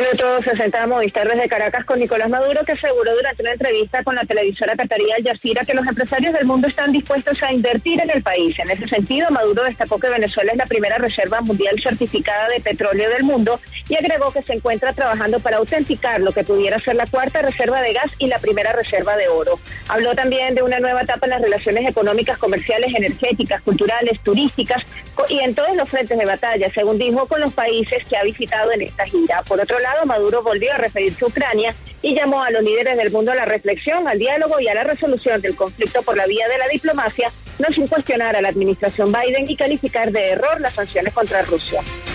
Minuto 60 Movistar desde Caracas con Nicolás Maduro, que aseguró durante una entrevista con la televisora qatarí Al Jazeera que los empresarios del mundo están dispuestos a invertir en el país. En ese sentido, Maduro destacó que Venezuela es la primera reserva mundial certificada de petróleo del mundo y agregó que se encuentra trabajando para autenticar lo que pudiera ser la cuarta reserva de gas y la primera reserva de oro. Habló también de una nueva etapa en las relaciones económicas, comerciales, energéticas, culturales, turísticas y en todos los frentes de batalla, según dijo, con los países que ha visitado en esta gira. Por otro lado, Maduro volvió a referirse a Ucrania y llamó a los líderes del mundo a la reflexión, al diálogo y a la resolución del conflicto por la vía de la diplomacia, no sin cuestionar a la administración Biden y calificar de error las sanciones contra Rusia.